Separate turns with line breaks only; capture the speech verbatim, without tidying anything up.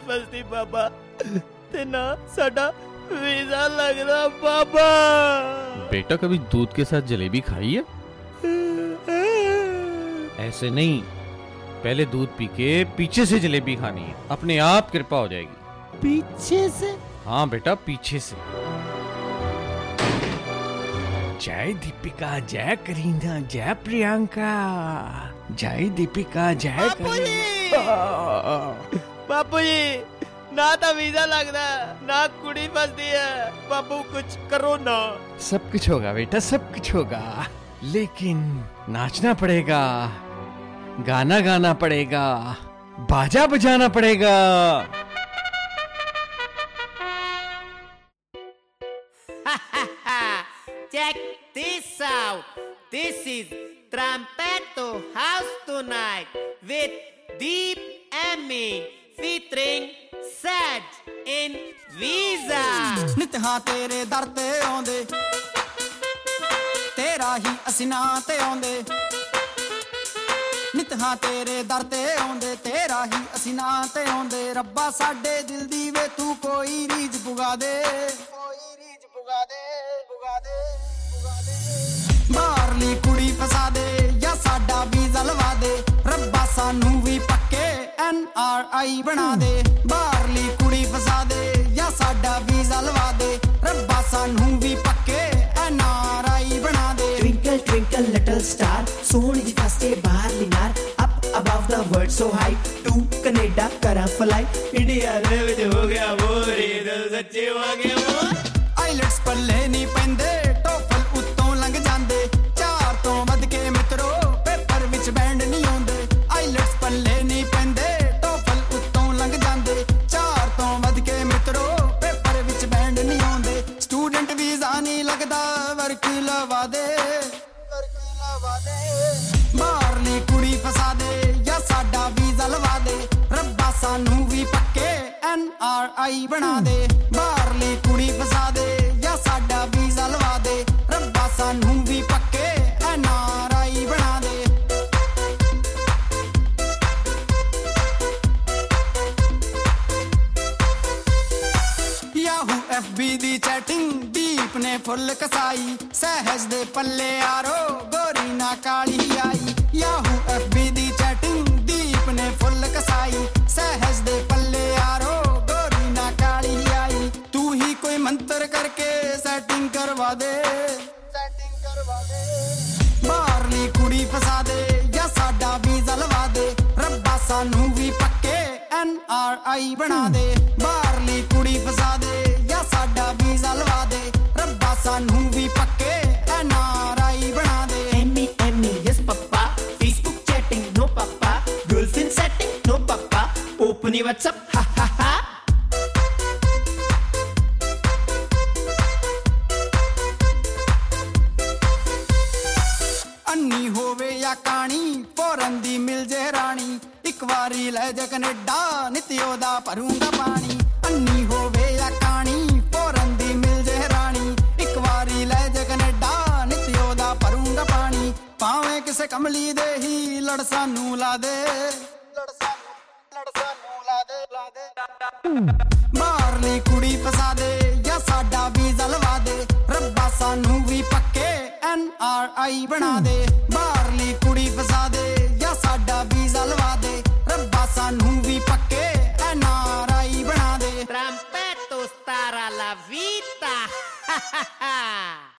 फसदी बाबा ते ना साडा वीजा लगदा बाबा।
बेटा कभी दूध के साथ जलेबी खाई है? ऐसे नहीं, पहले दूध पी के पीछे से जलेबी खानी है, अपने आप कृपा हो जाएगी।
पीछे से?
हाँ बेटा पीछे से। जय दीपिका, जय करीना, जय प्रियंका, जय दीपिका, जय करीना।
बापू जी ना तो वीजा लगदा ना कुड़ी फसदी है, बाबू कुछ करो ना।
सब कुछ होगा बेटा, सब कुछ होगा, लेकिन नाचना पड़ेगा, गाना गाना पड़ेगा, बाजा बजाना पड़ेगा।
Check this out. This is Trumpetto House tonight with Deep Emmy featuring Saj in Visa.
ਨਿਤਹਾਂ ਤੇਰੇ ਦਰ ਤੇ ਆਉਂਦੇ, ਤੇਰਾ ਹੀ ਅਸੀਂ ਨਾਂ ਤੇ ਆਉਂਦੇ। ਨਿਤਹਾਂ ਤੇਰੇ ਦਰ ਤੇ ਆਉਂਦੇ, ਤੇਰਾ ਹੀ ਅਸੀਂ ਨਾਂ ਤੇ ਆਉਂਦੇ। ਰੱਬਾ ਸਾਡੇ ਦਿਲ ਦੀ ਵੇ ਤੂੰ ਕੋਈ ਰੀਝ ਪੁਗਾ ਦੇ, ਕੋਈ ਰੀਝ ਪੁਗਾ ਦੇ, ਪੁਗਾ ਦੇ, ਪੁਗਾ ਦੇ। ਬਾਹਰਲੀ ਕੁੜੀ ਫਸਾ ਦੇ ਜਾਂ ਸਾਡਾ ਵੀਜ਼ਾ ਲਵਾ ਦੇ। ਰੱਬਾ ਸਾਨੂੰ ਵੀ ਪੱਕੇ ਐਨ ਆਰ ਆਈ ਬਣਾ ਦੇ। ਬਾਹਰਲੀ ਕੁੜੀ ਫਸਾ ਦੇ ਜਾਂ ਸਾਡਾ ਵੀਜ਼ਾ ਲਵਾ ਦੇ। ਰੱਬਾ ਸਾਨੂੰ ਵੀ ਪੱਕੇ ਐਨ ਆਰ ਆਈ ਬਣਾ ਦੇ।
Twinkle twinkle little star, ਸੋਹਣੀ ਜਿਹੀ ਫਸਕੇ ਬਾਹਰਲੀ ਨਾਰ। Up above the world so high, to Canada ਕਰਾਂ fly। ਇੰਡੀਆ ਦੇ ਵਿੱਚ ਹੋ ਗਿਆ ਮੋਰੀ, ਦਿਲ ਸੱਚੇ ਹੋ ਗਿਆ ਮੋਰ।
ਆਈਲੈਟਸ ਪੱਲੇ ਨਹੀਂ ਪੈਂਦੇ, ਟੋਫਲ ਉੱਤੋਂ ਲੰਘ ਜਾਂਦੇ। ਚਾਰ ਤੋਂ ਵੱਧ ਕੇ ਮਿੱਤਰੋ ਪੇਪਰ ਵਿੱਚ ਬੈਂਡ ਨਹੀਂ ਆਉਂਦੇ। ਆਈਲੈਟਸ ਪੱਲੇ ਨਹੀਂ ਪੈਂਦੇ, ਟੋਫਲ ਉੱਤੋਂ ਲੰਘ ਜਾਂਦੇ। ਚਾਰ ਤੋਂ ਵੱਧ ਕੇ ਮਿੱਤਰੋ ਪੇਪਰ ਵਿੱਚ ਬੈਂਡ ਨਹੀਂ ਆਉਂਦੇ। ਸਟੂਡੈਂਟ ਵੀਜ਼ਾ ਨਹੀਂ ਲੱਗਦਾ, ਵਰਕ ਲਵਾ ਦੇ, ਵਰਕ ਲਵਾ ਦੇ। ਬਾਹਰਲੀ ਕੁੜੀ ਫਸਾ ਦੇ ਜਾਂ ਸਾਡਾ ਵੀਜ਼ਾ ਲਵਾ ਦੇ। ਰੱਬਾ ਸਾਨੂੰ ਵੀ ਪੱਕੇ ਐਨ ਆਰ ਆਈ ਬਣਾ ਦੇ। ਬਾਹਰਲੀ ਕੁੜੀ ਫਸਾ ਦੇ ਜਾਂ ਸਾਡਾ ਵੀਜ਼ਾ ਲਵਾ ਦੇ। ਰੱਬਾ ਸਾਨੂੰ ਵੀ ਪੱਕੇ ਐਨ ਆਰ ਆਈ ਬਣਾ ਦੇ। ਯਾਹੂ ਐਫ ਬੀ ਦੀ ਚੈਟਿੰਗ ਦੀਪ ਨੇ ਫੁੱਲ ਕਸਾਈ। ਸਹਿਜ ਦੇ ਪੱਲੇ ਆਰੋ ਗੋਰੀ ਨਾ ਕਾਲੀ ਆਈ। ਯਾਹੂ ਐਫ ਬੀ ਦੀ ਚੈਟਿੰਗ ਦੀਪ ਨੇ ਫੁੱਲ ਕਸਾਈ। ਸਹਿਜ ਦੇ ਪੱਲੇ ਆਰੋ ਗੋਰੀ ਨਾ ਕਾਲੀ ਆਈ। ਤੂੰ ਹੀ ਕੋਈ ਮੰਤਰ ਕਰਕੇ ਸੈਟਿੰਗ ਕਰਵਾ ਦੇ, ਸੈਟਿੰਗ ਕਰਵਾ ਦੇ। ਬਾਹਰਲੀ ਕੁੜੀ ਫਸਾ ਦੇ ਜਾਂ ਸਾਡਾ ਵੀਜ਼ਾ ਲਵਾ ਦੇ। ਰੱਬਾ ਸਾਨੂੰ ਵੀ ਪੱਕੇ ਐਨ ਆਰ ਆਈ ਬਣਾ ਦੇ। ਬਾਹਰਲੀ ਕੁੜੀ ਫਸਾ ਦੇ ਜਾਂ ਸਾਡਾ ਵੀਜ਼ਾ ਲਵਾ ਦੇ। ਰੱਬਾ ਸਾਨੂੰ ਵੀ ਪੱਕੇ ਐਨ ਆਰ ਆਈ ਬਣਾ ਦੇ।
Emmy Emmy yes papa, Facebook chatting no papa, girlfriend setting no papa, open your WhatsApp ha ha ha।
ਅੰਨੀ ਹੋਵੇ ਜਾਂ ਕਾਣੀ ਫੌਰਨ ਦੀ ਮਿਲ ਜੇ ਰਾਣੀ। ਇੱਕ ਵਾਰੀ ਲੈ ਜਾ ਕੈਨੇਡਾ ਨਿਤਿਓ ਦਾ ਭਰੂੰਗਾ ਪਾਣੀ। ਅੰਨੀ ਹੋਵੇ ਜਾਂ ਕਾਣੀ ਫੌਰਨ ਦੀ ਮਿਲ ਜੇ ਰਾਣੀ। ਇੱਕ ਵਾਰੀ ਲੈ ਜਾ ਕੈਨੇਡਾ ਨਿਤਿਓ ਦਾ ਭਰੂੰਗਾ ਪਾਣੀ। ਭਾਵੇਂ ਕਿਸੇ ਕਮਲੀ ਦੇ ਹੀ ਲੜ ਸਾਨੂੰ ਲਾ ਦੇ, ਲੜ ਸਾਨੂੰ, ਲੜ ਸਾਨੂੰ ਲਾ ਦੇ, ਲਾ ਦੇ। ਬਾਹਰਲੀ ਕੁੜੀ ਫਸਾ ਦੇ ਜਾਂ ਸਾਡਾ ਵੀਜ਼ਾ ਲਵਾ ਦੇ। ਰੱਬਾ ਸਾਨੂੰ ਵੀ ਪੱਕੇ ਐਨ ਆਰ ਆਈ ਬਣਾ ਦੇ। ਬਾਹਰਲੀ ਕੁੜੀ ਫਸਾ ਦੇ ਜਾਂ ਸਾਡਾ ਵੀਜ਼ਾ ਲਵਾ ਦੇ। ਰੱਬਾ ਸਾਨੂੰ ਵੀ ਪੱਕੇ ਐਨ ਆਰ ਆਈ ਬਣਾ ਦੇ।
Trumpetto stara la vita.